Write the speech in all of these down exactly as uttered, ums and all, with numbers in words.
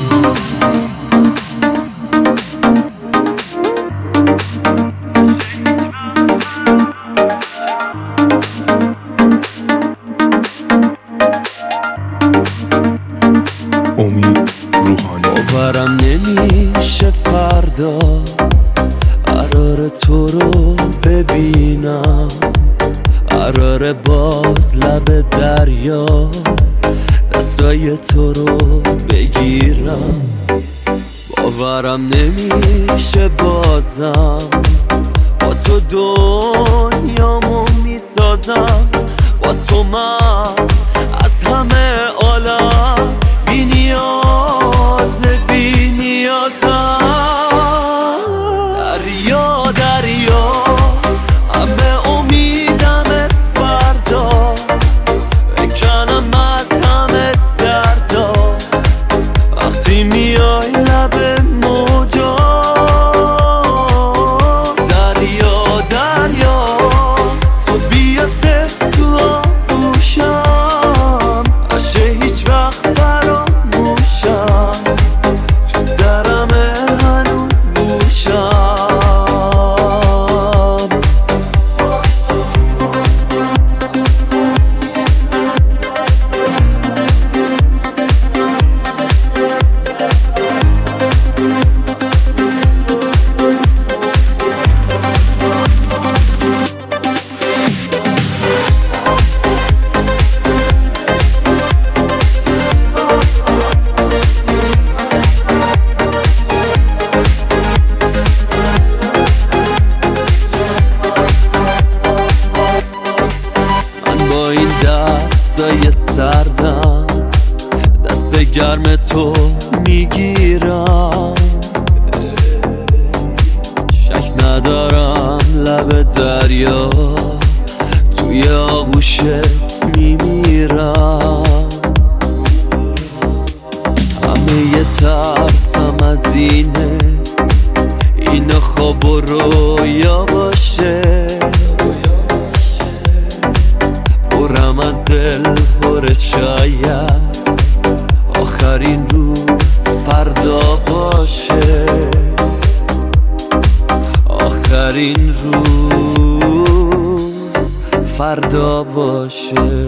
امید روحانی. باورم نمیشه فردا قرار تو رو ببینم، قرار باز لب دریا دستای تو رو بگیرم. باورم نمیشه بازم با تو دنیامو میسازم، با تو من از همه عالم بی نیاز بی نیازم. دریا دریا همه امیدم فردا، بکنم از همه دردا وقتی میای لب موجا. دریا دریا تو بیا سفت تو آغوشم، عشق هیچ وقت فراموشم، تو سرم هنوز بوشم. دستای سردم دست گرم تو میگیرم، شک ندارم لب دریا توی آغوشت میمیرم. همه یه ترسم از اینه این خواب و رویا باشه، برم از دل پر شاید آخرین روز فردا باشه، آخرین روز فردا باشه.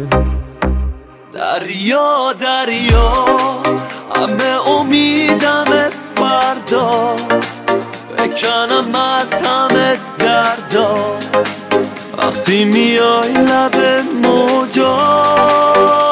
دریا دریا همه امیدم فردا، بکنم از همه دردا وقتی میای لب موجا.